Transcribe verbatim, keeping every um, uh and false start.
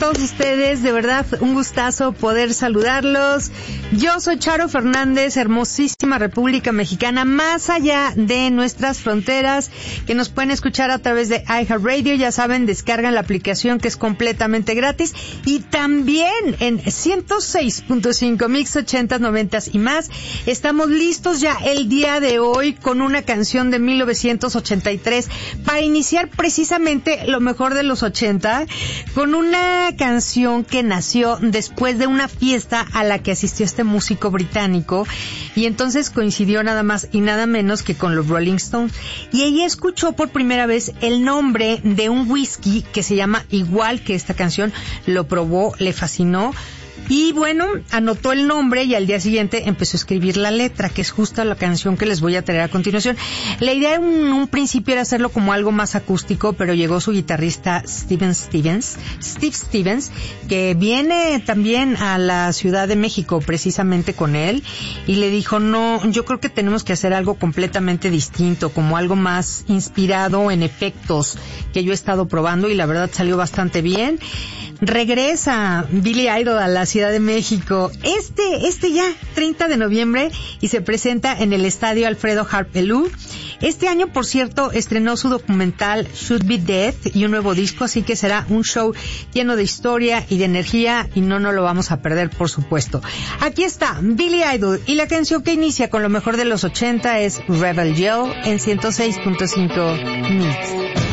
todos ustedes, de verdad, un gustazo poder saludarlos. Yo soy Charo Fernández, hermosísima República Mexicana, más allá de nuestras fronteras, que nos pueden escuchar a través de iHeartRadio, ya saben, descargan la aplicación que es completamente gratis, y también en ciento seis punto cinco Mix ochenta, noventa y más. Estamos listos ya el día de hoy con una canción de mil novecientos ochenta y tres para iniciar precisamente lo mejor de los ochenta, con una canción que nació después de una fiesta a la que asistió este músico británico, y entonces coincidió nada más y nada menos que con los Rolling Stones, y ella escuchó por primera vez el nombre de un whisky que se llama igual que esta canción, lo probó, le fascinó, y bueno, anotó el nombre y al día siguiente empezó a escribir la letra, que es justo la canción que les voy a traer a continuación. La idea en un, un principio era hacerlo como algo más acústico, pero llegó su guitarrista Steven Stevens, Steve Stevens, que viene también a la Ciudad de México precisamente con él, y le dijo, no, yo creo que tenemos que hacer algo completamente distinto, como algo más inspirado en efectos que yo he estado probando, y la verdad salió bastante bien. Regresa Billy Idol a la Ciudad de México este, este ya, treinta de noviembre, y se presenta en el Estadio Alfredo Harp Helú. Este año, por cierto, estrenó su documental Should Be Dead y un nuevo disco, así que será un show lleno de historia y de energía, y no nos lo vamos a perder, por supuesto. Aquí está Billy Idol, y la canción que inicia con lo mejor de los ochenta es Rebel Yell en ciento seis punto cinco Mix.